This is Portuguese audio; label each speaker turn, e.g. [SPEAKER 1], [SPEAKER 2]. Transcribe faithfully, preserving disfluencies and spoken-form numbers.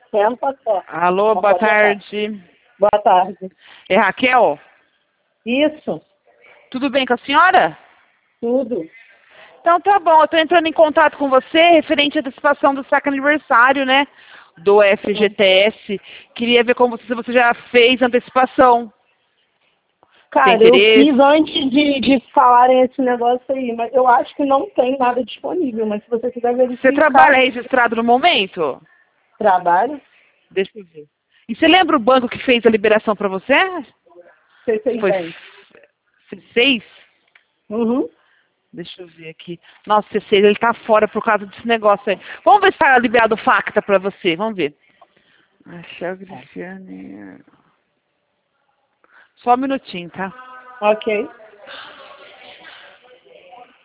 [SPEAKER 1] Senta só.
[SPEAKER 2] Alô, boa tarde.
[SPEAKER 1] Boa tarde.
[SPEAKER 2] É Raquel?
[SPEAKER 1] Isso,
[SPEAKER 2] Tudo bem com a senhora?
[SPEAKER 1] tudo.
[SPEAKER 2] Então tá bom, eu tô entrando em contato com você referente à antecipação do saque aniversário, né? Do F G T S. Queria ver como você, se você já fez a antecipação.
[SPEAKER 1] Cara, eu fiz antes de, de falarem esse negócio aí, mas eu acho que não tem nada disponível, mas se você quiser verificar...
[SPEAKER 2] Você trabalha registrado no momento?
[SPEAKER 1] Trabalho?
[SPEAKER 2] Deixa eu ver. E você lembra o banco que fez a liberação para você?
[SPEAKER 1] C seis
[SPEAKER 2] Foi
[SPEAKER 1] Bank.
[SPEAKER 2] C seis?
[SPEAKER 1] Uhum.
[SPEAKER 2] Deixa eu ver aqui. Nossa, C seis, ele tá fora por causa desse negócio aí. Vamos ver se tá liberado o Facta para você. Vamos ver. Michel Cristiane. Só um minutinho, tá?
[SPEAKER 1] Ok.